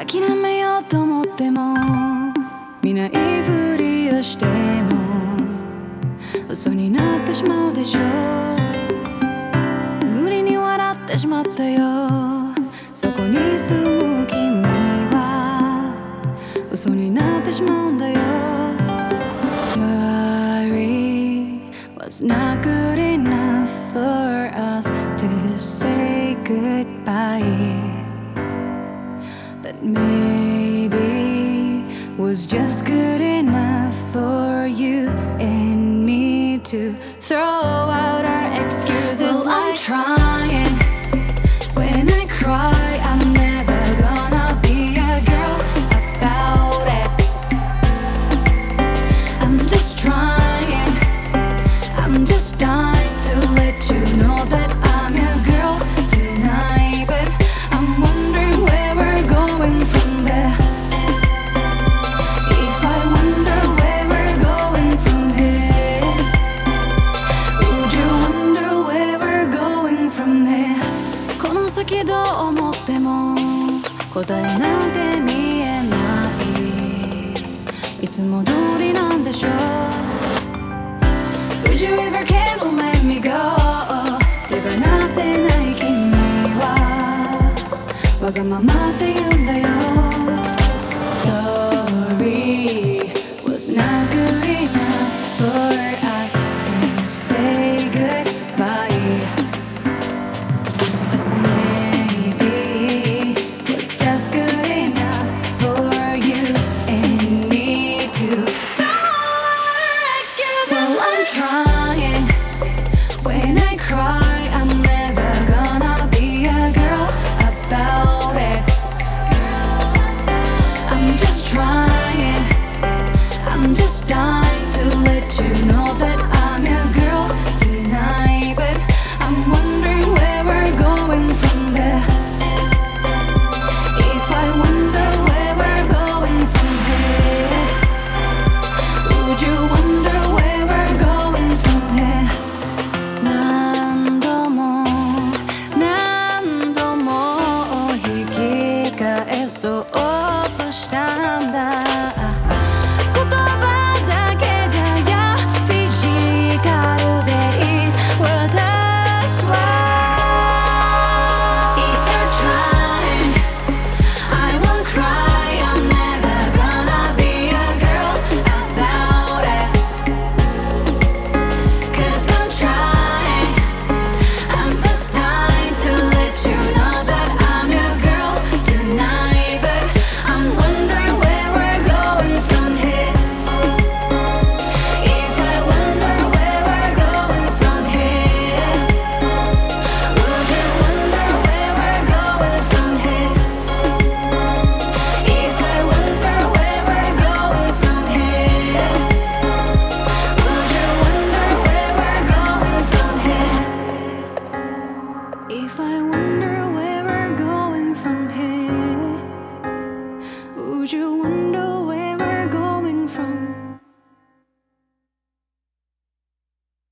諦めようと思っても見ないふりをしても嘘になってしまうでしょう。無理に笑ってしまったよ。そこに住む君は嘘になってしまうんだよ。 Sorry was not good enough for us to say goodbye, but maybe was just good enough for you and me to throw out our excuses. Well, I'm trying. When I cry, I'm never gonna be a girl about it. I'm just trying. I'm just dying to let you know that I'm your girl tonight, but I'm wondering where we're going from there. If I wonder where we're going from here, would you wonder where we're going from there? この先どう思っても答えなんて見えない。いつも通りなんでしょう。 Would you ever care to let me go? 手放せない君はわがままって言うんだよ。 Sorry was not good enough for us to say goodbye, but maybe was just good enough for you and me to throw out our excuses. Well, I'm trying. When I cry, I'm never gonna be a girl about it. I'm just trying. I'm just dying to let you know that I'm your girl tonight, but I'm wondering where we're going from there. If I wonder where we're going from here, would you wonder where we're going from here? 何度も何度も引き返そうとした